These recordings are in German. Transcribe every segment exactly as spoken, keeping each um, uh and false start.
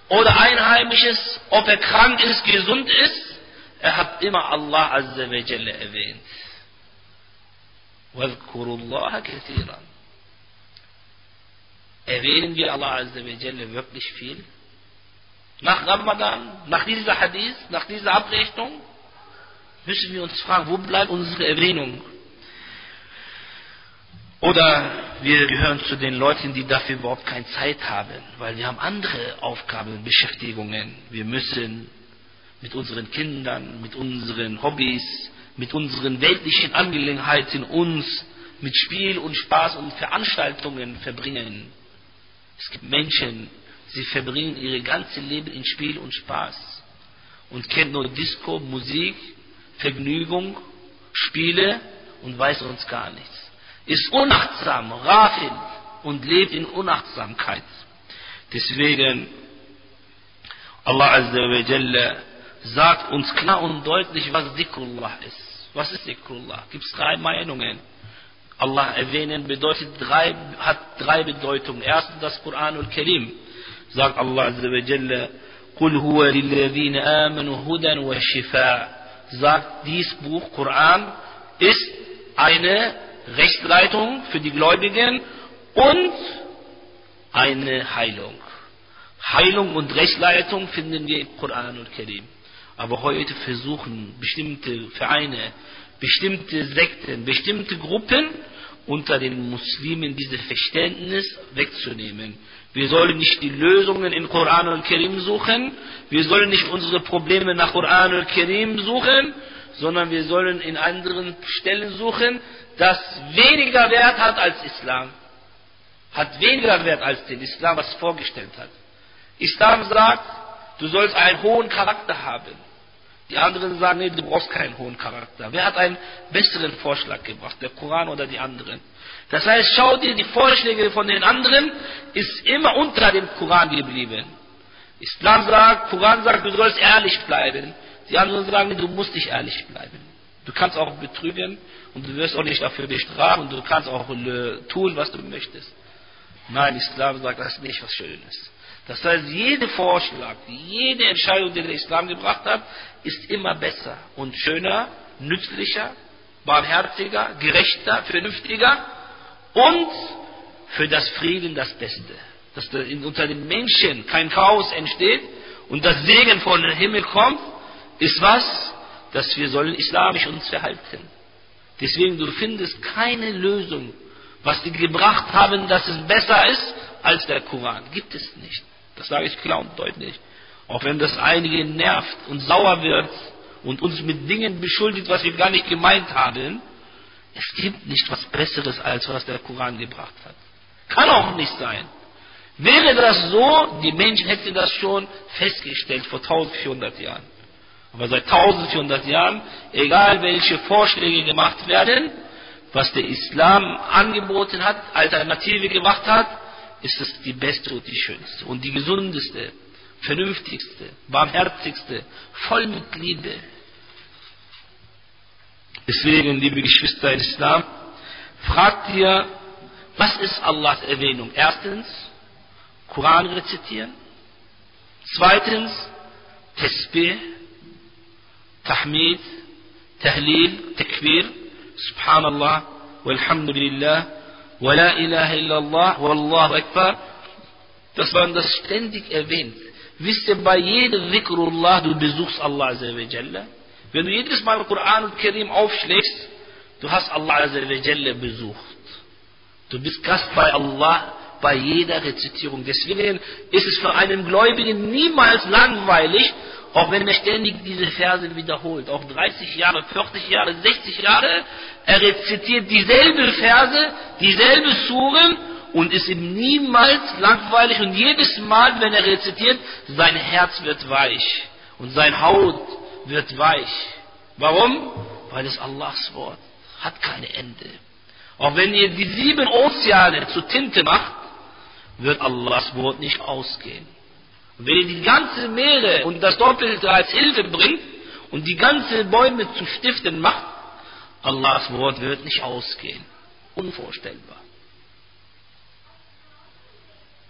oder Einheimisches, ob er krank ist, gesund ist, er hat immer Allah Azza wa Jalla erwähnt. وَاذْكُرُوا اللَّهَ كَثِيرًا. Erwähnen wir Allah Azza wa Jalla wirklich viel? Nach Ramadan, nach dieser Hadith, nach dieser Abrechnung, müssen wir uns fragen, wo bleibt unsere Erwähnung? Oder wir gehören zu den Leuten, die dafür überhaupt keine Zeit haben, weil wir haben andere Aufgaben, Beschäftigungen. Wir müssen mit unseren Kindern, mit unseren Hobbys, mit unseren weltlichen Angelegenheiten uns mit Spiel und Spaß und Veranstaltungen verbringen. Es gibt Menschen, sie verbringen ihr ganzes Leben in Spiel und Spaß und kennen nur Disco, Musik, Vergnügung, Spiele und weiß uns gar nichts. Ist unachtsam, Rafil und lebt in Unachtsamkeit. Deswegen, Allah Azza wa Jalla sagt uns klar und deutlich, was Zikrullah ist. Was ist Zikrullah? Gibt es drei Meinungen. Allah erwähnen bedeutet drei, hat drei Bedeutungen. Erstens das Koran und Karim. Sagt Allah Azza wa Jalla, قُلْ هُوَ لِلَّذِينَ آمَنُوا هُدًى وَشِفَاءً. Sagt, dies Buch, Koran, ist eine Rechtsleitung für die Gläubigen und eine Heilung. Heilung und Rechtsleitung finden wir im Koran und Karim. Aber heute versuchen bestimmte Vereine, bestimmte Sekten, bestimmte Gruppen unter den Muslimen dieses Verständnis wegzunehmen. Wir sollen nicht die Lösungen in Koran und Karim suchen, wir sollen nicht unsere Probleme nach Koran und Karim suchen, sondern wir sollen in anderen Stellen suchen, das weniger Wert hat als Islam. Hat weniger Wert als den Islam, was vorgestellt hat. Islam sagt, du sollst einen hohen Charakter haben. Die anderen sagen, nee, du brauchst keinen hohen Charakter. Wer hat einen besseren Vorschlag gebracht, der Koran oder die anderen? Das heißt, schau dir die Vorschläge von den anderen, ist immer unter dem Koran geblieben. Islam sagt, Koran sagt, du sollst ehrlich bleiben. Die anderen sagen, du musst nicht ehrlich bleiben. Du kannst auch betrügen und du wirst auch nicht dafür bestraft und du kannst auch tun, was du möchtest. Nein, Islam sagt, das ist nicht was Schönes. Das heißt, jeder Vorschlag, jede Entscheidung, die der Islam gebracht hat, ist immer besser und schöner, nützlicher, barmherziger, gerechter, vernünftiger und für das Frieden das Beste. Dass unter den Menschen kein Chaos entsteht und das Segen von dem Himmel kommt, ist was? Dass wir sollen islamisch uns verhalten. Deswegen, du findest keine Lösung, was die gebracht haben, dass es besser ist als der Koran. Gibt es nicht. Das sage ich klar und deutlich. Auch wenn das einige nervt und sauer wird und uns mit Dingen beschuldigt, was wir gar nicht gemeint haben, es gibt nicht was Besseres, als was der Koran gebracht hat. Kann auch nicht sein. Wäre das so, die Menschen hätten das schon festgestellt vor eintausendvierhundert Jahren. Aber seit eintausendvierhundert Jahren, egal welche Vorschläge gemacht werden, was der Islam angeboten hat, Alternative gemacht hat, ist es die beste und die schönste und die gesundeste, vernünftigste, barmherzigste, voll mit Liebe. Deswegen, liebe Geschwister im Islam, fragt ihr, was ist Allahs Erwähnung? Erstens, Koran rezitieren. Zweitens, Tasbih, Tahmid, Tahlil, Takbir, Subhanallah, Walhamdulillah, wa la ilaha illallah, Wallahu Akbar. Das man das ständig erwähnt. Wisst ihr, bei jedem Zikrullah, du besuchst Allah Azza wa Jalla. Wenn du jedes Mal Koran und Karim aufschlägst, du hast Allah Azza wa Jalla besucht. Du bist Gast bei Allah bei jeder Rezitierung. Deswegen ist es für einen Gläubigen niemals langweilig, auch wenn er ständig diese Verse wiederholt. Auch dreißig Jahre, vierzig Jahre, sechzig Jahre, er rezitiert dieselbe Verse, dieselbe Suren und ist ihm niemals langweilig. Und jedes Mal, wenn er rezitiert, sein Herz wird weich und sein Haut wird weich. Warum? Weil es Allahs Wort hat keine Ende. Auch wenn ihr die sieben Ozeane zu Tinte macht, wird Allahs Wort nicht ausgehen. Und wenn ihr die ganze Meere und das Doppelte als Hilfe bringt und die ganzen Bäume zu Stiften macht, Allahs Wort wird nicht ausgehen. Unvorstellbar.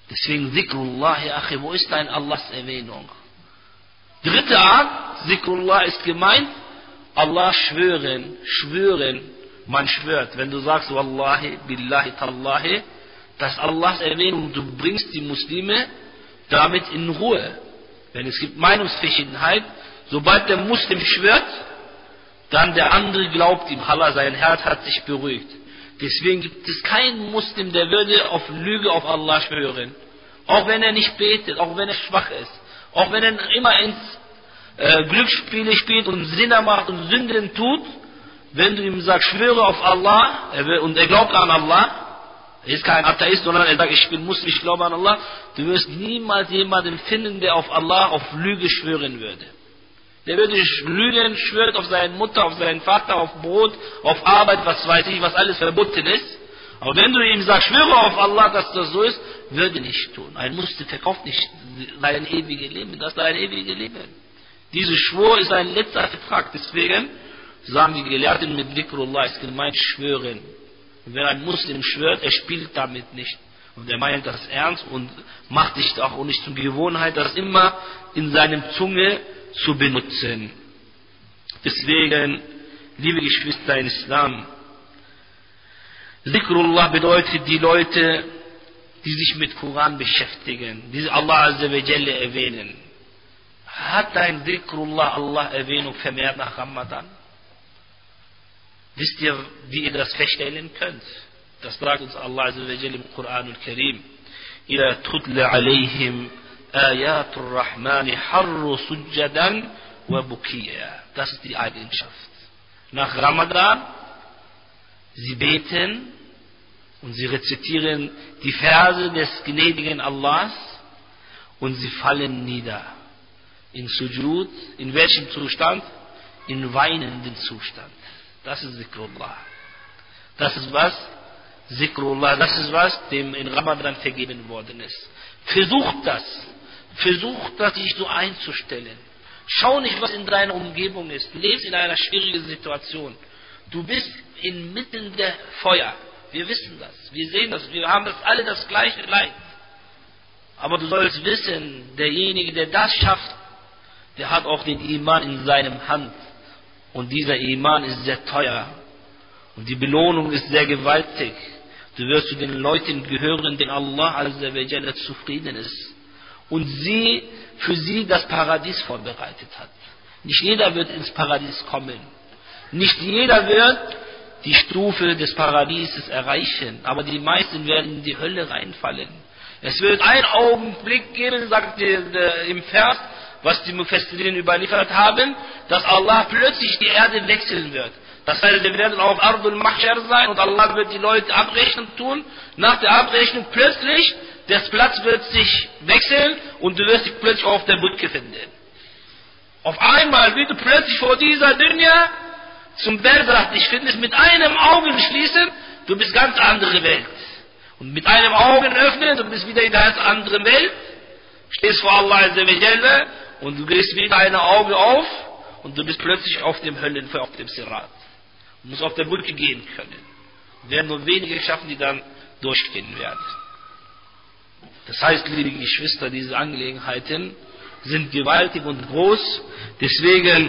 Deswegen Zikrullah, ja Achi, wo ist dein Allahs Erwähnung? Dritte Art, Zikrullah ist gemeint, Allah schwören, schwören, man schwört. Wenn du sagst, Wallahi, Billahi, Tallahi, das ist Allahs Erwähnung, du bringst die Muslime damit in Ruhe. Denn es gibt Meinungsverschiedenheit, sobald der Muslim schwört, dann der andere glaubt ihm, Allah, sein Herz hat sich beruhigt. Deswegen gibt es keinen Muslim, der würde auf Lüge auf Allah schwören. Auch wenn er nicht betet, auch wenn er schwach ist. Auch wenn er immer ins äh, Glücksspiele spielt und Sinner macht und Sünden tut. Wenn du ihm sagst, schwöre auf Allah, er will, und er glaubt an Allah, er ist kein Atheist, sondern er sagt, ich bin Muslim, ich glaube an Allah, du wirst niemals jemanden finden, der auf Allah auf Lüge schwören würde. Der würde lügen, schwört auf seine Mutter, auf seinen Vater, auf Brot, auf Arbeit, was weiß ich, was alles verboten ist. Aber wenn du ihm sagst, schwöre auf Allah, dass das so ist, würde nicht tun. Ein Muslim verkauft nicht sein ewiges Leben, das ist sein ewiges Leben. Dieser Schwur ist ein letzter Vertrag. Deswegen sagen die Gelehrten mit Zikrullah, ist gemeint schwören. Und wenn ein Muslim schwört, er spielt damit nicht. Und er meint das ernst und macht sich auch nicht zur Gewohnheit, das immer in seinem Zunge zu benutzen. Deswegen, liebe Geschwister in Islam, Zikrullah bedeutet die Leute, die sich mit Koran beschäftigen, die Allah Azza wa Jalla erwähnen. Hat ein Zikrullah Allah Erwähnung vermehrt nach Ramadan? Wisst ihr, wie ihr das feststellen könnt? Das sagt uns Allah Azza wa Jalla im Koran al-Karim. إِذَا تُتْلَ عَلَيْهِمْ آيَاتُ الرَّحْمَنِ حَرُّ سُجَّدًا وَبُكِيًّا. Das ist die Eigenschaft. Nach Ramadan, sie beten und sie rezitieren die Verse des gnädigen Allahs und sie fallen nieder. In Sujud, in welchem Zustand? In weinenden Zustand. Das ist Zikrullah. Das ist was? Zikrullah, das ist was, dem in Ramadan vergeben worden ist. Versucht das. Versucht das, dich so einzustellen. Schau nicht, was in deiner Umgebung ist. Du lebst in einer schwierigen Situation. Du bist inmitten der Feuer. Wir wissen das. Wir sehen das. Wir haben das alle das gleiche Leid. Aber du sollst wissen, derjenige, der das schafft, der hat auch den Iman in seinem Hand. Und dieser Iman ist sehr teuer. Und die Belohnung ist sehr gewaltig. Du wirst zu den Leuten gehören, denen Allah Azza wa Jalla zufrieden ist. Und sie, für sie das Paradies vorbereitet hat. Nicht jeder wird ins Paradies kommen. Nicht jeder wird die Stufe des Paradieses erreichen. Aber die meisten werden in die Hölle reinfallen. Es wird einen Augenblick geben, sagt der, der, im Vers, was die Mufassirin überliefert haben, dass Allah plötzlich die Erde wechseln wird. Das heißt, wir werden auf Ardul Mahshar sein und Allah wird die Leute abrechnen tun. Nach der Abrechnung plötzlich, das Platz wird sich wechseln und du wirst dich plötzlich auf der Brücke finden. Auf einmal wird du plötzlich vor dieser Dunya zum Bergrad dich findest, mit einem Augen schließen, du bist ganz andere Welt. Und mit einem Augen öffnen, du bist wieder in einer ganz anderen Welt, stehst vor Allah Azza wa Jalla und du gehst wieder deine Augen auf und du bist plötzlich auf dem Höllenfeuer, auf dem Sirat. Du musst auf der Brücke gehen können. Es werden nur wenige schaffen, die dann durchgehen werden. Das heißt, liebe Geschwister, diese Angelegenheiten sind gewaltig und groß. Deswegen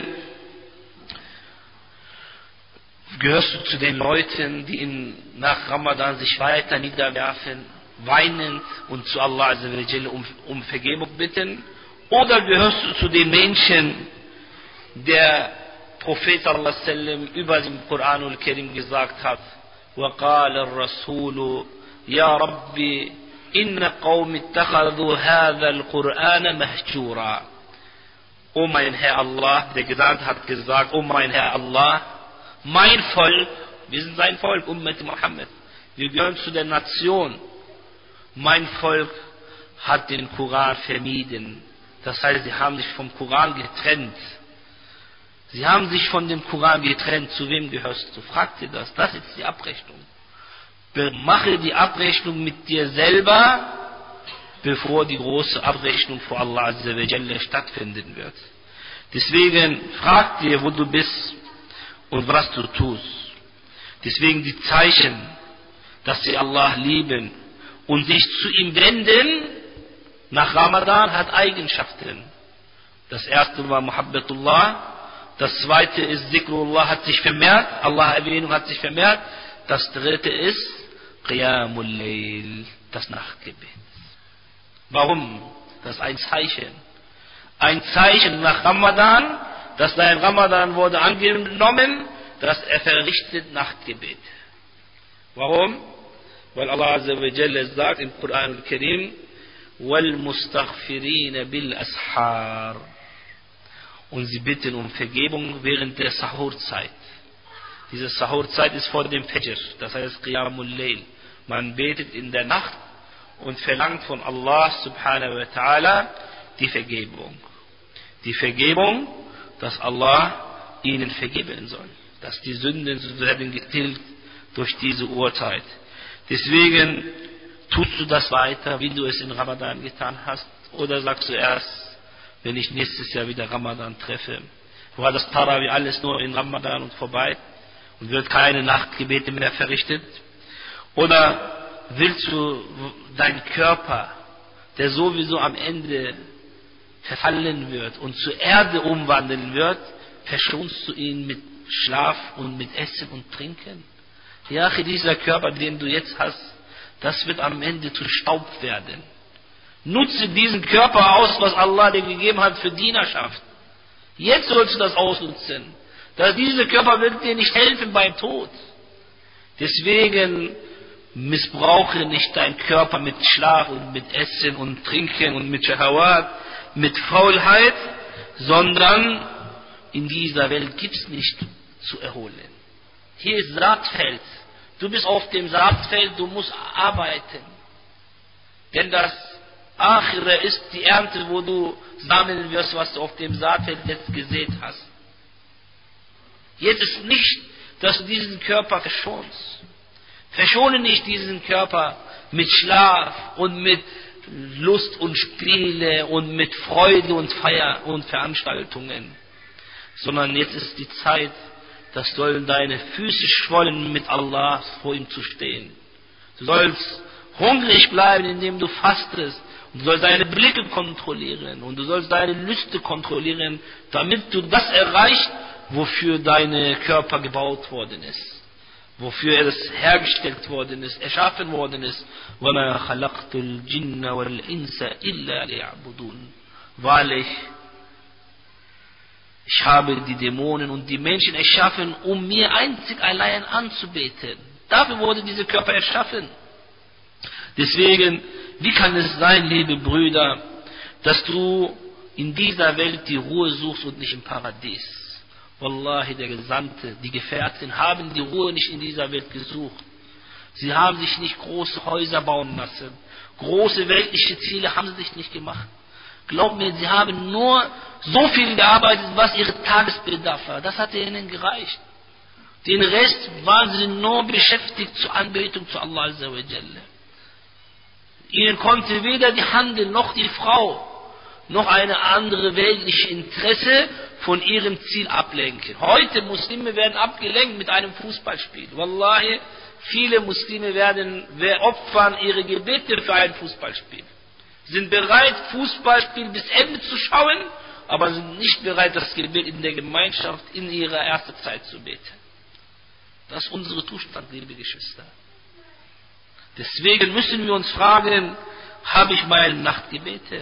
gehörst du zu den Leuten, die in, nach Ramadan sich weiter niederwerfen, weinend und zu Allah Azza wa Jalla um, um Vergebung bitten. Oder gehörst du zu den Menschen, der Prophet sallallahu alaihi wasallam über den Koran al-Karim gesagt hat: وَقَالَ الرَّسُولُ يَا رَبِّ إِنَّ قَوْمِ اتَّخَذُوا هَذَا الْقُرْآنَ مَهْجُورًا. O mein Herr Allah, der Gesandte hat gesagt, O mein Herr Allah, mein Volk, wir sind sein Volk, Ummat Muhammad, wir gehören zu der Nation, mein Volk hat den Koran vermieden. Das heißt, sie haben sich vom Koran getrennt. Sie haben sich von dem Koran getrennt. Zu wem gehörst du? Frag dir das. Das ist die Abrechnung. Mache die Abrechnung mit dir selber, bevor die große Abrechnung vor Allah Azza wa Jalla stattfinden wird. Deswegen frag dir, wo du bist und was du tust. Deswegen die Zeichen, dass sie Allah lieben und sich zu ihm wenden nach Ramadan hat Eigenschaften. Das erste war Muhabbatullah, das zweite ist Zikrullah, hat sich vermehrt, Allah-Erwähnung hat sich vermehrt, das dritte ist Qiyamul Layl, das Nachtgebet. Warum? Das ist ein Zeichen. Ein Zeichen nach Ramadan, dass dein Ramadan wurde angenommen, dass er verrichtet Nachtgebet. Warum? Weil Allah Azza wa Jalla sagt im Koran al-Karim, وَالْمُسْتَغْفِرِينَ بِالْأَسْحَارِ, und sie bitten um Vergebung während der Sahurzeit. Diese Sahurzeit ist vor dem Fajr, das heißt Qiyamul Layl. Man betet in der Nacht und verlangt von Allah subhanahu wa ta'ala die Vergebung. Die Vergebung, dass Allah ihnen vergeben soll. Dass die Sünden werden getilgt durch diese Uhrzeit. Deswegen tust du das weiter, wie du es in Ramadan getan hast, oder sagst du erst, wenn ich nächstes Jahr wieder Ramadan treffe, war das Tarawih alles nur in Ramadan und vorbei und wird keine Nachtgebete mehr verrichtet? Oder willst du deinen Körper, der sowieso am Ende verfallen wird und zur Erde umwandeln wird, verschonst du ihn mit Schlaf und mit Essen und Trinken? Ja, dieser Körper, den du jetzt hast, das wird am Ende zu Staub werden. Nutze diesen Körper aus, was Allah dir gegeben hat für Dienerschaft. Jetzt sollst du das ausnutzen. Dass dieser Körper wird dir nicht helfen beim Tod. Deswegen missbrauche nicht deinen Körper mit Schlaf und mit Essen und Trinken und mit Shahawat, mit Faulheit, sondern in dieser Welt gibt es nicht zu erholen. Hier ist Saatfeld. Du bist auf dem Saatfeld, du musst arbeiten. Denn das Akhira ist die Ernte, wo du sammeln wirst, was du auf dem Saatfeld jetzt gesät hast. Jetzt ist nicht, dass du diesen Körper verschonst. Verschone nicht diesen Körper mit Schlaf und mit Lust und Spiele und mit Freude und Feier und Veranstaltungen. Sondern jetzt ist die Zeit, dass sollen deine Füße schwollen, mit Allah vor ihm zu stehen. Du sollst hungrig bleiben, indem du fastest. Und du sollst deine Blicke kontrollieren. Und du sollst deine Lüste kontrollieren, damit du das erreichst, wofür dein Körper gebaut worden ist. Wofür es hergestellt worden ist, erschaffen worden ist. وَمَا خَلَقْتُ الْجِنَّ وَالْإِنسَ إِلَّا لِيَعْبُدُونَ. Wahrlich, ich habe die Dämonen und die Menschen erschaffen, um mir einzig allein anzubeten. Dafür wurde dieser Körper erschaffen. Deswegen, wie kann es sein, liebe Brüder, dass du in dieser Welt die Ruhe suchst und nicht im Paradies? Wallahi, der Gesandte, die Gefährten haben die Ruhe nicht in dieser Welt gesucht. Sie haben sich nicht große Häuser bauen lassen. Große weltliche Ziele haben sie sich nicht gemacht. Glaub mir, sie haben nur so viel gearbeitet, was ihre Tagesbedarf war. Das hat ihnen gereicht. Den Rest waren sie nur beschäftigt zur Anbetung zu Allah Azza wa Jalla. Ihnen konnte weder die Handel noch die Frau noch eine andere weltliche Interesse von ihrem Ziel ablenken. Heute Muslime werden abgelenkt mit einem Fußballspiel. Wallahi, viele Muslime werden opfern ihre Gebete für ein Fußballspiel. Sind bereit, Fußballspiel bis Ende zu schauen, aber sind nicht bereit, das Gebet in der Gemeinschaft in ihrer ersten Zeit zu beten. Das ist unser Zustand, liebe Geschwister. Deswegen müssen wir uns fragen, habe ich meine Nachtgebete?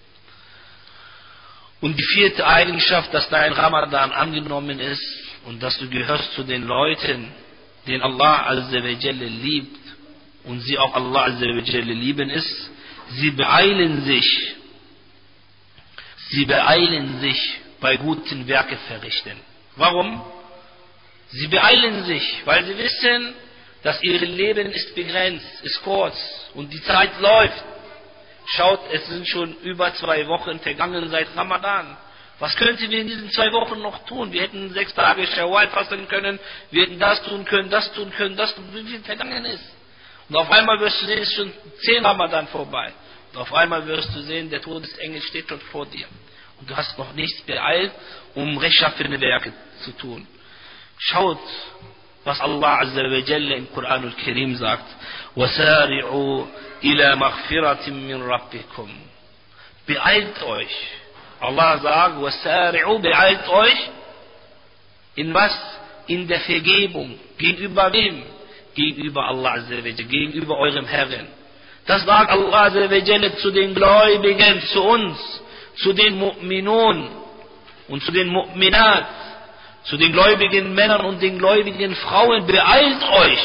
Und die vierte Eigenschaft, dass dein Ramadan angenommen ist und dass du gehörst zu den Leuten, den Allah Azza wa Jalla liebt und sie auch Allah Azza wa Jalla lieben ist, sie beeilen sich, sie beeilen sich bei guten Werken verrichten. Warum? Sie beeilen sich, weil sie wissen, dass ihr Leben ist begrenzt, ist kurz und die Zeit läuft. Schaut, es sind schon über zwei Wochen vergangen seit Ramadan. Was könnten wir in diesen zwei Wochen noch tun? Wir hätten sechs Tage Shawwal fasten können, wir hätten das tun können, das tun können, das tun können, wie viel vergangen ist. Und auf einmal wirst du sehen, es ist schon zehn Ramadan vorbei. Und auf einmal wirst du sehen, der Todesengel steht schon vor dir. Und du hast noch nichts beeilt, um rechtschaffene Werke zu tun. Schaut, was Allah Azza wa Jalla im Koran al-Karim sagt. وَسَارِعُوا إِلَى مَغْفِرَةٍ مِّن رَبِّكُمْ. Beeilt euch. Allah sagt, وَسَارِعُوا, beeilt euch. In was? In der Vergebung. Gegenüber wem? Gegenüber Allah Azza wa Jalla, gegenüber eurem Herrn. Das sagt Allah Azza wa Jalla zu den Gläubigen, zu uns, zu den Mu'minun und zu den Mu'minat, zu den gläubigen Männern und den gläubigen Frauen. Beeilt euch,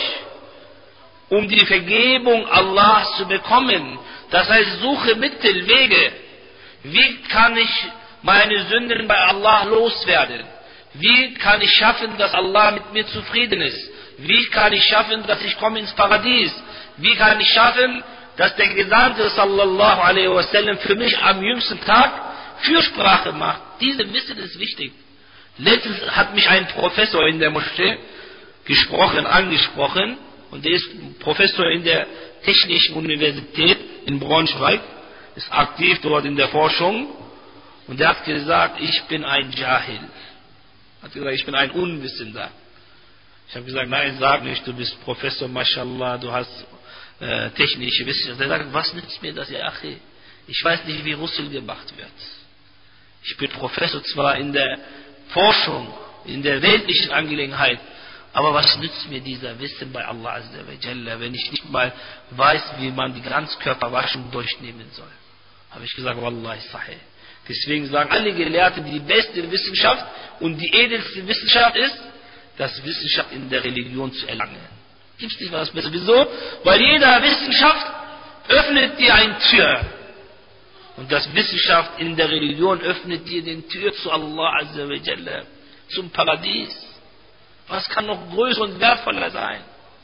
um die Vergebung Allahs zu bekommen. Das heißt, suche Mittel, Wege. Wie kann ich meine Sünden bei Allah loswerden? Wie kann ich schaffen, dass Allah mit mir zufrieden ist? Wie kann ich schaffen, dass ich komme ins Paradies? Wie kann ich schaffen, dass der Gesandte sallallahu alaihi wasallam für mich am jüngsten Tag Fürsprache macht? Diese Wissen ist wichtig. Letztens hat mich ein Professor in der Moschee gesprochen, angesprochen, und der ist Professor in der Technischen Universität in Braunschweig, ist aktiv dort in der Forschung, und der hat gesagt, ich bin ein Jahil. Hat gesagt, ich bin ein Unwissender. Ich habe gesagt, nein, sag nicht, du bist Professor, mashallah, du hast äh, technische Wissenschaft. Er sagt, was nützt mir das, ja, Achi? Ich weiß nicht, wie Russel gemacht wird. Ich bin Professor zwar in der Forschung, in der weltlichen Angelegenheit, aber was nützt mir dieser Wissen bei Allah Azza wa Jalla, wenn ich nicht mal weiß, wie man die Ganzkörperwaschung durchnehmen soll? Habe ich gesagt, Wallahi sahih. Deswegen sagen alle Gelehrten, die beste Wissenschaft und die edelste Wissenschaft ist, das Wissenschaft in der Religion zu erlangen. Gibt es nicht was Besseres? Wieso? Weil jeder Wissenschaft öffnet dir eine Tür. Und das Wissenschaft in der Religion öffnet dir die Tür zu Allah Azza wa Jalla, zum Paradies. Was kann noch größer und wertvoller sein?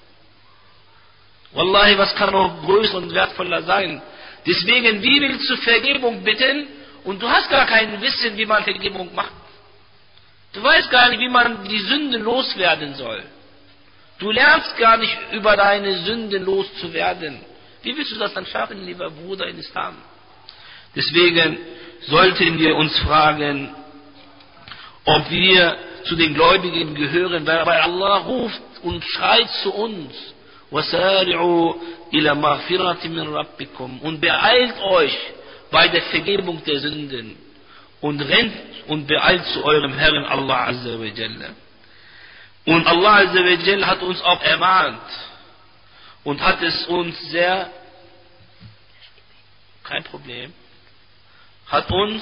Wallahi, was kann noch größer und wertvoller sein? Deswegen, wie willst du Vergebung bitten und du hast gar kein Wissen, wie man Vergebung macht? Du weißt gar nicht, wie man die Sünde loswerden soll. Du lernst gar nicht, über deine Sünde loszuwerden. Wie willst du das dann schaffen, lieber Bruder in Islam? Deswegen sollten wir uns fragen, ob wir zu den Gläubigen gehören, weil Allah ruft und schreit zu uns, وَسَارِعُوا إِلَى مَغْفِرَةٍ مِّن رَبِّكُمْ, und beeilt euch bei der Vergebung der Sünden und rennt und beeilt zu eurem Herrn Allah Azza wa Jalla. Und Allah Azza wa Jalla hat uns auch ermahnt und hat es uns sehr, kein Problem, hat uns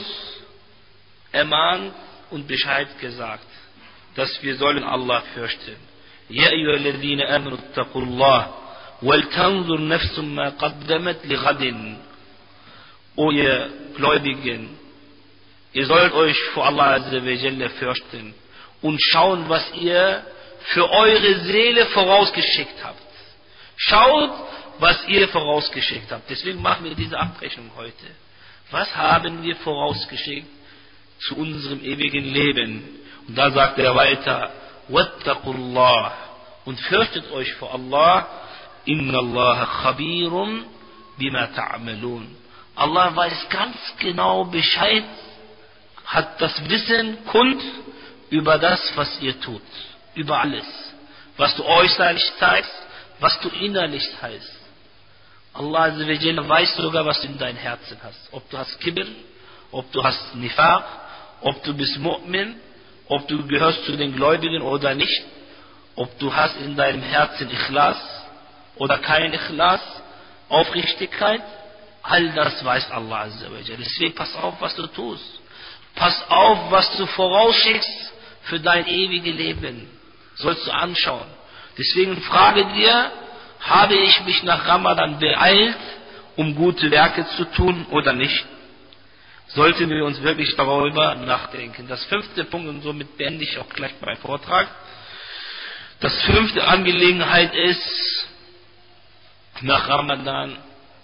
ermahnt und Bescheid gesagt, dass wir sollen Allah fürchten. Ya ayyuhalladhina amanu ittaqullah wal tanzur nafsum ma qaddamat li ghadin. O ihr Gläubigen, ihr sollt euch vor Allah Azza wa Jalla fürchten und schauen, was ihr für eure Seele vorausgeschickt habt. Schaut, was ihr vorausgeschickt habt. Deswegen machen wir diese Abrechnung heute. Was haben wir vorausgeschickt zu unserem ewigen Leben? Und da sagt er weiter, wattaqullah, und fürchtet euch vor Allah, inna Allah khabirum bima ta'malun. Allah weiß ganz genau Bescheid, hat das Wissen kund über das, was ihr tut, über alles, was du äußerlich zeigst, was du innerlich heißt. Allah Azza wa Jalla weiß sogar, was du in deinem Herzen hast. Ob du hast Kibr, ob du hast Nifaq, ob du bist Mu'min, ob du gehörst zu den Gläubigen oder nicht, ob du hast in deinem Herzen Ikhlas oder kein Ikhlas, Aufrichtigkeit, all das weiß Allah Azza wa Jalla. Deswegen pass auf, was du tust. Pass auf, was du vorausschickst für dein ewiges Leben. Sollst du anschauen. Deswegen frage dir, habe ich mich nach Ramadan beeilt, um gute Werke zu tun oder nicht? Sollten wir uns wirklich darüber nachdenken. Das fünfte Punkt, und somit beende ich auch gleich meinen Vortrag. Das fünfte Angelegenheit ist, nach Ramadan,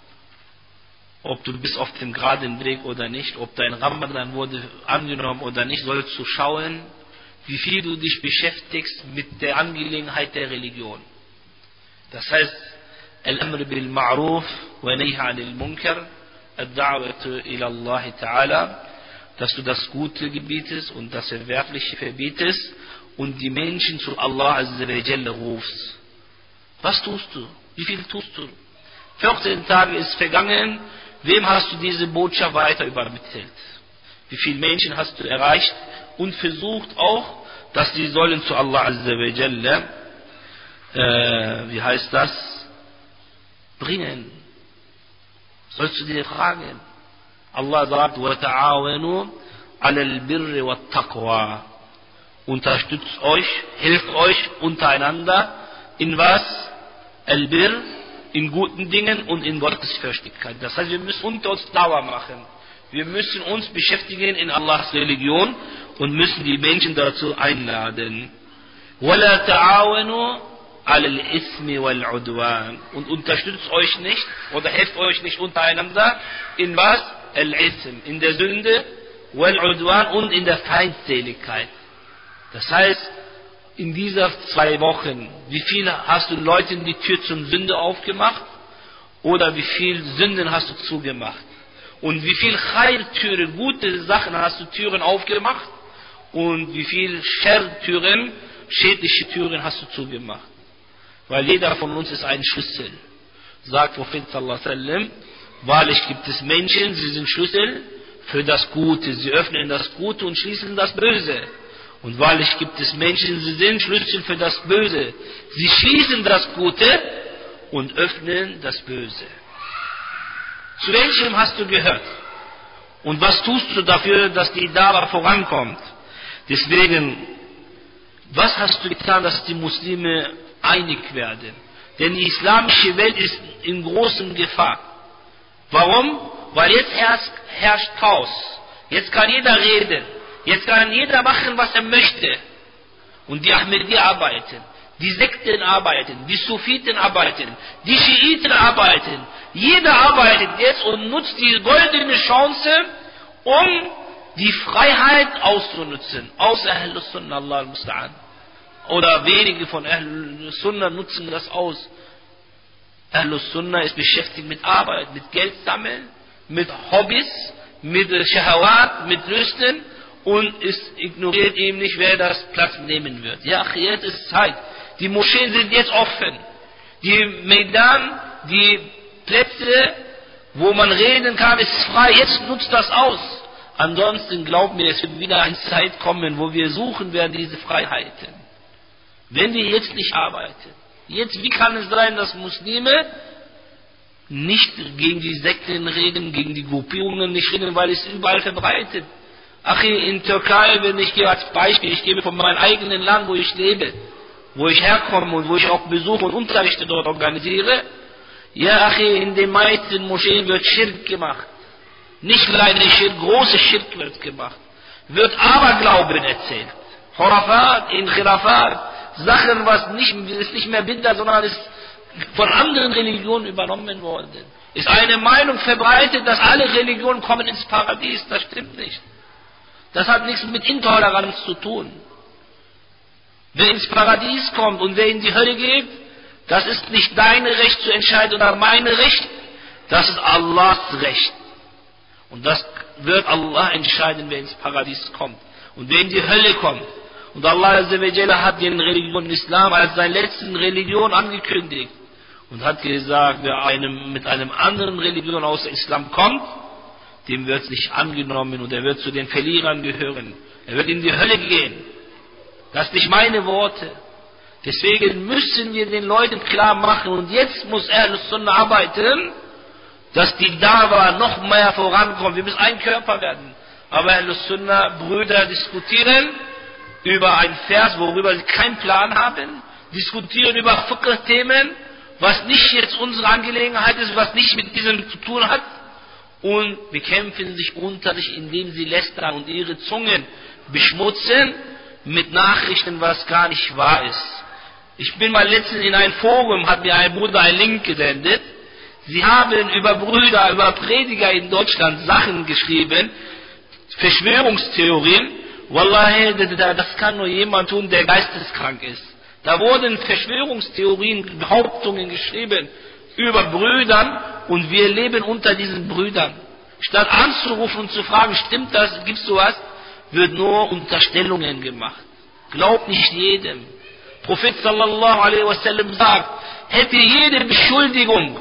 ob du bist auf dem geraden Weg oder nicht, ob dein Ramadan wurde angenommen oder nicht, sollst du schauen, wie viel du dich beschäftigst mit der Angelegenheit der Religion. Das heißt, Al-Amr bil-Ma'ruf wa Nahy 'anil Munkar, Ad-Da'watu ila Allah Ta'ala, dass du das Gute gebietest und das Verwerfliche verbietest und die Menschen zu Allah Azza wa Jalla rufst. Was tust du? Wie viel tust du? vierzehn Tage ist vergangen. Wem hast du diese Botschaft weiter übermittelt? Wie viele Menschen hast du erreicht und versucht auch, dass die sollen zu Allah Azza wa Jalla, äh, wie heißt das, bringen? Sollst du dir fragen? Allah sagt, وَتَعَاوَنُوا عَلَى الْبِرِّ وَالتَّقْوَى. Unterstützt euch, hilft euch untereinander. In was? Al-Bir, in guten Dingen und in Gottesfürchtigkeit. Das heißt, wir müssen unter uns Dauer machen. Wir müssen uns beschäftigen in Allahs Religion und müssen die Menschen dazu einladen. وَلَا تَعَاوَنُوا عَلَى الْإِثْمِ وَالْعُدْوَانِ. Und unterstützt euch nicht oder helft euch nicht untereinander in was? Al-Ithm, in der Sünde, wal-Udwan und in der Feindseligkeit. Das heißt, in dieser zwei Wochen, wie viel hast du Leuten die Tür zum Sünde aufgemacht oder wie viel Sünden hast du zugemacht? Und wie viel Khair-Türen, gute Sachen hast du Türen aufgemacht und wie viel Scher-Türen, schädliche Türen hast du zugemacht? Weil jeder von uns ist ein Schlüssel. Sagt Prophet sallallahu alaihi wasallam, wahrlich gibt es Menschen, sie sind Schlüssel für das Gute, sie öffnen das Gute und schließen das Böse. Und wahrlich gibt es Menschen, sie sind Schlüssel für das Böse. Sie schließen das Gute und öffnen das Böse. Zu welchem hast du gehört? Und was tust du dafür, dass die Da'wah vorankommt? Deswegen, was hast du getan, dass die Muslime einig werden? Denn die islamische Welt ist in großer Gefahr. Warum? Weil jetzt herrscht, herrscht Chaos. Jetzt kann jeder reden. Jetzt kann jeder machen, was er möchte. Und die Ahmadi arbeiten, die Sekten arbeiten, die Sufiten arbeiten, die Schiiten arbeiten. Jeder arbeitet jetzt und nutzt die goldene Chance, um die Freiheit auszunutzen. Außer Ahlus Sunnah, Allah al-Musta'an. Oder wenige von Ahlus Sunnah nutzen das aus. Ahlus Sunnah ist beschäftigt mit Arbeit, mit Geld sammeln, mit Hobbys, mit Shahawat, mit Lüsten. Und es ignoriert eben nicht, wer das Platz nehmen wird. Ja, jetzt ist Zeit. Die Moscheen sind jetzt offen. Die Maidan, die Plätze, wo man reden kann, ist frei. Jetzt nutzt das aus. Ansonsten glauben wir, es wird wieder eine Zeit kommen, wo wir suchen werden diese Freiheiten. Wenn wir jetzt nicht arbeiten. Jetzt, wie kann es sein, dass Muslime nicht gegen die Sekten reden, gegen die Gruppierungen nicht reden, weil es überall verbreitet. Ach, in Türkei, wenn ich gehe als Beispiel, ich gebe von meinem eigenen Land, wo ich lebe, wo ich herkomme und wo ich auch Besuche und Unterrichte dort organisiere, ja, ach, in den meisten Moscheen wird Schirk gemacht. Nicht kleine Schirk, große Schirk wird gemacht. Wird Aberglauben erzählt. Khurafat, in Khilafat, Sachen, was nicht, ist nicht mehr Bid'ah, sondern ist von anderen Religionen übernommen worden. Ist eine Meinung verbreitet, dass alle Religionen kommen ins Paradies. Das stimmt nicht. Das hat nichts mit Intoleranz zu tun. Wer ins Paradies kommt und wer in die Hölle geht, das ist nicht dein Recht zu entscheiden oder mein Recht, das ist Allahs Recht. Und das wird Allah entscheiden, wer ins Paradies kommt und wer in die Hölle kommt. Und Allah Azza wa Jalla hat den Religion Islam als seine letzten Religion angekündigt und hat gesagt, wer einem, mit einem anderen Religion außer Islam kommt, dem wird es nicht angenommen und er wird zu den Verlierern gehören. Er wird in die Hölle gehen. Das sind nicht meine Worte. Deswegen müssen wir den Leuten klar machen und jetzt muss Ahlus Sunnah arbeiten, dass die Da'wah noch mehr vorankommt. Wir müssen ein Körper werden. Aber Ahlus Sunnah Brüder diskutieren über einen Vers, worüber sie keinen Plan haben, diskutieren über Fiqh-Themen, was nicht jetzt unsere Angelegenheit ist, was nicht mit diesem zu tun hat, und bekämpfen sich unter sich, indem sie lästern und ihre Zungen beschmutzen mit Nachrichten, was gar nicht wahr ist. Ich bin mal letztens in ein Forum, hat mir ein Bruder einen Link gesendet. Sie haben über Brüder, über Prediger in Deutschland Sachen geschrieben, Verschwörungstheorien. Wallahi, das kann nur jemand tun, der geisteskrank ist. Da wurden Verschwörungstheorien, Behauptungen geschrieben über Brüdern und wir leben unter diesen Brüdern. Statt anzurufen und zu fragen, stimmt das, gibt's sowas, wird nur Unterstellungen gemacht. Glaub nicht jedem. Prophet sallallahu alaihi wasallam sagt, hätte jede Beschuldigung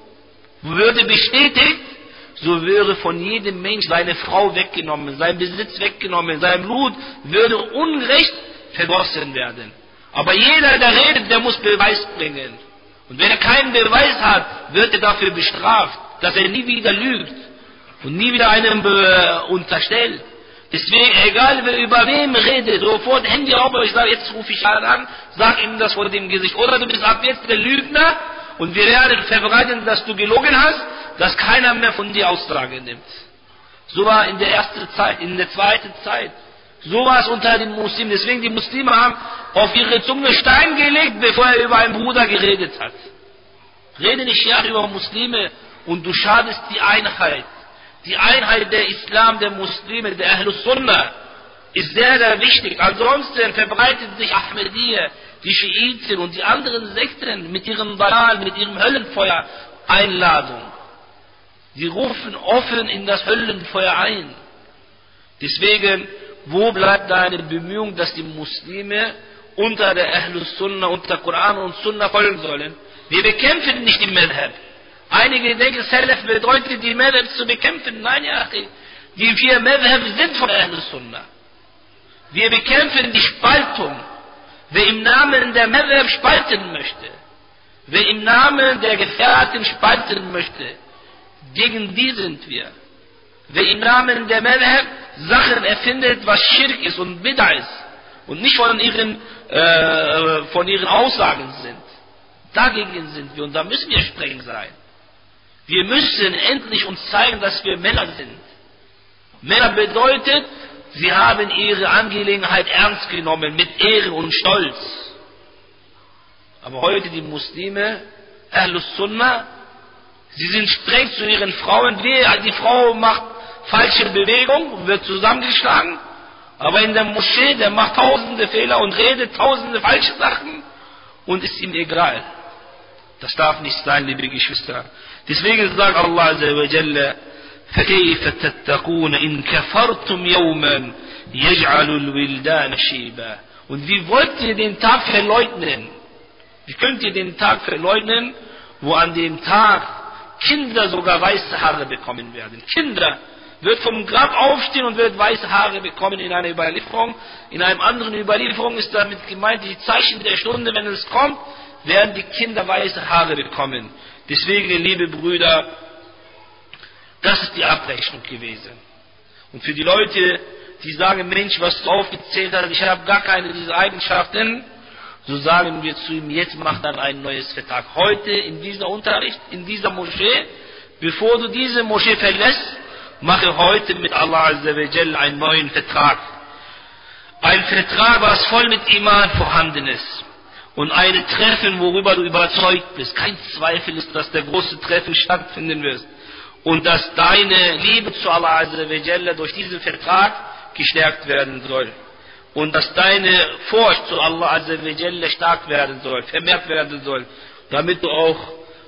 würde bestätigt, so würde von jedem Mensch seine Frau weggenommen, sein Besitz weggenommen, sein Blut würde unrecht vergossen werden. Aber jeder, der redet, der muss Beweis bringen. Und wenn er keinen Beweis hat, wird er dafür bestraft, dass er nie wieder lügt und nie wieder einem äh, unterstellt. Deswegen, egal wer über wem redet, sofort Handy auf, ich sage, jetzt rufe ich an, sag ihm das vor dem Gesicht. Oder du bist ab jetzt der Lügner und wir werden verbreiten, dass du gelogen hast, dass keiner mehr von dir Aussage nimmt. So war in der ersten Zeit, in der zweiten Zeit. So war es unter den Muslimen. Deswegen die Muslime haben auf ihre Zunge Stein gelegt, bevor er über einen Bruder geredet hat. Rede nicht ja über Muslime und du schadest die Einheit. Die Einheit der Islam, der Muslime, der Ahlus Sunnah ist sehr, sehr wichtig. Ansonsten verbreitet sich Ahmadiyya, die Schiiten und die anderen Sekten mit ihrem Dalal, mit ihrem Höllenfeuer Einladung. Sie rufen offen in das Höllenfeuer ein. Deswegen, wo bleibt deine Bemühung, dass die Muslime unter der Ahlus Sunnah, unter Koran und Sunnah folgen sollen? Wir bekämpfen nicht die Madhab. Einige denken, Salaf bedeutet, die Madhab zu bekämpfen. Nein, ja, die vier Madhab sind von Ahlus Sunnah. Wir bekämpfen die Spaltung. Wer im Namen der Madhab spalten möchte, wer im Namen der Gefährten spalten möchte, gegen die sind wir. Wer im Namen der Madhab Sachen erfindet, was Schirk ist und Bid'ah ist und nicht von ihren, äh, von ihren Aussagen sind, dagegen sind wir und da müssen wir streng sein. Wir müssen endlich uns zeigen, dass wir Männer sind. Männer bedeutet, sie haben ihre Angelegenheit ernst genommen, mit Ehre und Stolz. Aber heute die Muslime, Ahlus Sunnah, sie sind streng zu ihren Frauen. Die Frau macht falsche Bewegung, wird zusammengeschlagen. Aber in der Moschee, der macht tausende Fehler und redet tausende falsche Sachen und ist ihm egal. Das darf nicht sein, liebe Geschwister. Deswegen sagt Allah Azza wa Jalla, فَكَيْفَ تَتَّقُونَ إِن كَفَرْتُمْ يَوْمًا يَجْعَلُ الْوِلْدَانَ شِيبًا. Und wie wollt ihr den Tag verleugnen? Wie könnt ihr den Tag verleugnen, wo an dem Tag Kinder sogar weiße Haare bekommen werden? Kinder wird vom Grab aufstehen und wird weiße Haare bekommen in einer Überlieferung. In einem anderen Überlieferung ist damit gemeint, die Zeichen der Stunde, wenn es kommt, werden die Kinder weiße Haare bekommen. Deswegen, liebe Brüder, das ist die Abrechnung gewesen. Und für die Leute, die sagen, Mensch, was du aufgezählt hast, ich habe gar keine dieser Eigenschaften, so sagen wir zu ihm, jetzt mach dann ein neues Vertrag. Heute in dieser Unterricht, in dieser Moschee, bevor du diese Moschee verlässt, mache heute mit Allah Azza wa Jalla einen neuen Vertrag. Ein Vertrag, was voll mit Iman vorhanden ist. Und ein Treffen, worüber du überzeugt bist. Kein Zweifel ist, dass der große Treffen stattfinden wird. Und dass deine Liebe zu Allah Azza wa Jalla durch diesen Vertrag gestärkt werden soll. Und dass deine Furcht zu Allah Azza wa Jalla stark werden soll, vermehrt werden soll. Damit du auch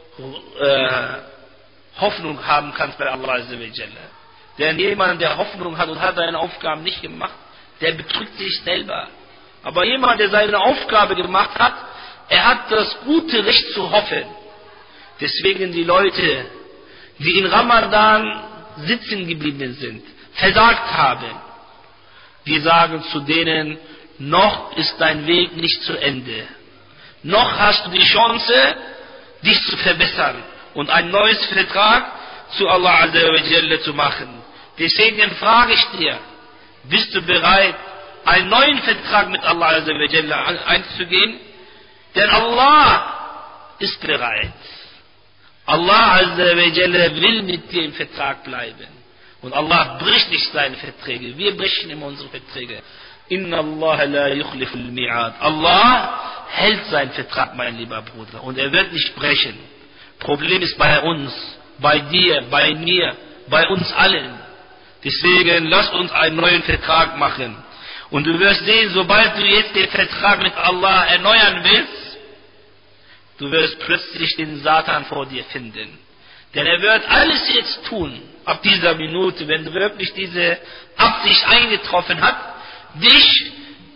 äh, Hoffnung haben kannst bei Allah Azza wa Jalla. Denn jemand, der Hoffnung hat und hat seine Aufgaben nicht gemacht, der betrügt sich selber. Aber jemand, der seine Aufgabe gemacht hat, er hat das gute Recht zu hoffen. Deswegen die Leute, die in Ramadan sitzen geblieben sind, versagt haben, wir sagen zu denen, noch ist dein Weg nicht zu Ende. Noch hast du die Chance, dich zu verbessern und ein neues Vertrag zu Allah Azza wa Jalla zu machen. Deswegen frage ich dir, bist du bereit, einen neuen Vertrag mit Allah Azza wa Jalla einzugehen? Denn Allah ist bereit. Allah Azza wa Jalla will mit dir im Vertrag bleiben. Und Allah bricht nicht seine Verträge. Wir brechen immer unsere Verträge. Inna Allah la yukhlifu al-mi'ad. Allah hält seinen Vertrag, mein lieber Bruder. Und er wird nicht brechen. Problem ist bei uns, bei dir, bei mir, bei uns allen. Deswegen lasst uns einen neuen Vertrag machen. Und du wirst sehen, sobald du jetzt den Vertrag mit Allah erneuern willst, du wirst plötzlich den Satan vor dir finden. Denn er wird alles jetzt tun, ab dieser Minute, wenn du wirklich diese Absicht eingetroffen hast, dich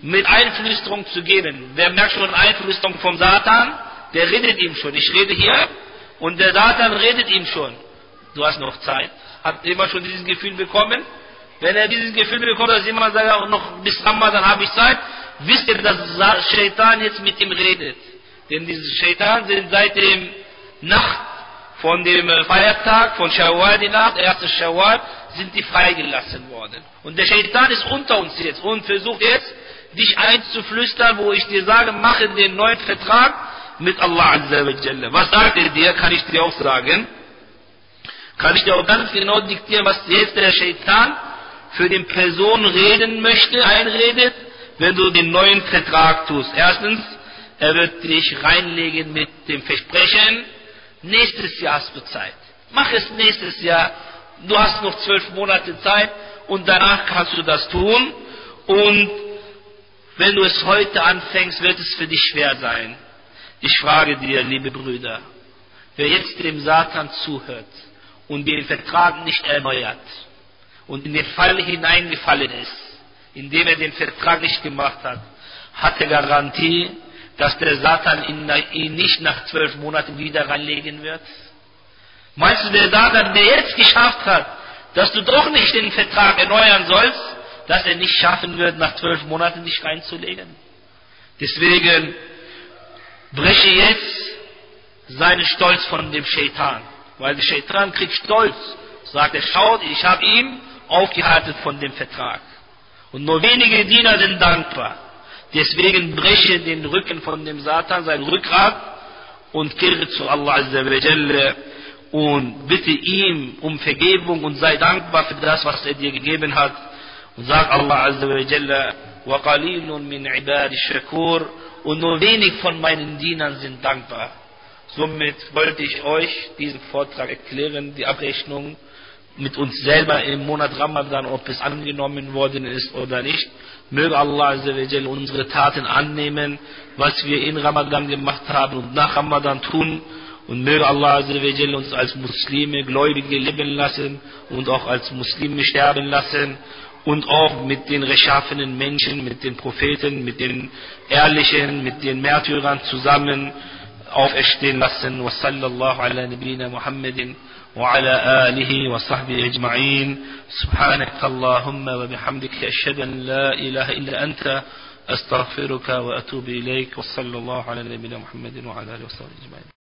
mit Einflüsterung zu geben. Wer merkt schon Einflüsterung vom Satan? Der redet ihm schon. Ich rede hier und der Satan redet ihm schon. Du hast noch Zeit. Hat jemand schon dieses Gefühl bekommen? Wenn er dieses Gefühl bekommt, dass jemand sagt, auch noch bis Ramadan habe ich Zeit, wisst ihr, dass Shaitan jetzt mit ihm redet. Denn diese Shaitan sind seit dem Nacht von dem Feiertag, von Shawwal, die Nacht, erste Shawwal, sind die freigelassen worden. Und der Shaitan ist unter uns jetzt und versucht jetzt, dich einzuflüstern, wo ich dir sage, mache den neuen Vertrag mit Allah Azza wa Jalla. Was sagt er dir? Kann ich dir auch sagen. Kann ich dir auch ganz genau diktieren, was jetzt der Shaitan für die Person reden möchte, einredet, wenn du den neuen Vertrag tust. Erstens, er wird dich reinlegen mit dem Versprechen, nächstes Jahr hast du Zeit. Mach es nächstes Jahr. Du hast noch zwölf Monate Zeit und danach kannst du das tun. Und wenn du es heute anfängst, wird es für dich schwer sein. Ich frage dir, liebe Brüder, wer jetzt dem Satan zuhört und den Vertrag nicht erneuert und in den Fall hineingefallen ist, indem er den Vertrag nicht gemacht hat, hat er Garantie, dass der Satan ihn, ihn nicht nach zwölf Monaten wieder reinlegen wird? Meinst du, der Satan, der jetzt geschafft hat, dass du doch nicht den Vertrag erneuern sollst, dass er nicht schaffen wird, nach zwölf Monaten dich reinzulegen? Deswegen breche jetzt seinen Stolz von dem Shaitan. Weil der Shaitan kriegt Stolz. Sagt er, schaut, ich habe ihn aufgehalten von dem Vertrag. Und nur wenige Diener sind dankbar. Deswegen breche den Rücken von dem Satan, sein Rückgrat, und kehre zu Allah Azza wa Jalla und bitte ihm um Vergebung und sei dankbar für das, was er dir gegeben hat. Und sag Allah Azza wa Jalla, وَقَلِيلٌ مِنْ عِبَادِ الشَّكُورِ, und nur wenig von meinen Dienern sind dankbar. Somit wollte ich euch diesen Vortrag erklären, die Abrechnung mit uns selber im Monat Ramadan, ob es angenommen worden ist oder nicht. Möge Allah Azza wa Jalla unsere Taten annehmen, was wir in Ramadan gemacht haben und nach Ramadan tun. Und möge Allah Azza wa Jalla uns als Muslime, Gläubige leben lassen und auch als Muslime sterben lassen. Und auch mit den rechtschaffenen Menschen, mit den Propheten, mit den Ehrlichen, mit den Märtyrern zusammen auferstehen lassen. Wa sallallahu ala nabina Muhammadin wa ala alihi wa sahbihi ajma'in. Subhanaka Allahumma wa bihamdika ashhadu an la ilaha illa anta astaghfiruka wa atubu ilayk. Wa sallallahu ala nabina Muhammadin wa ala alihi wa sahbihi ajma'in.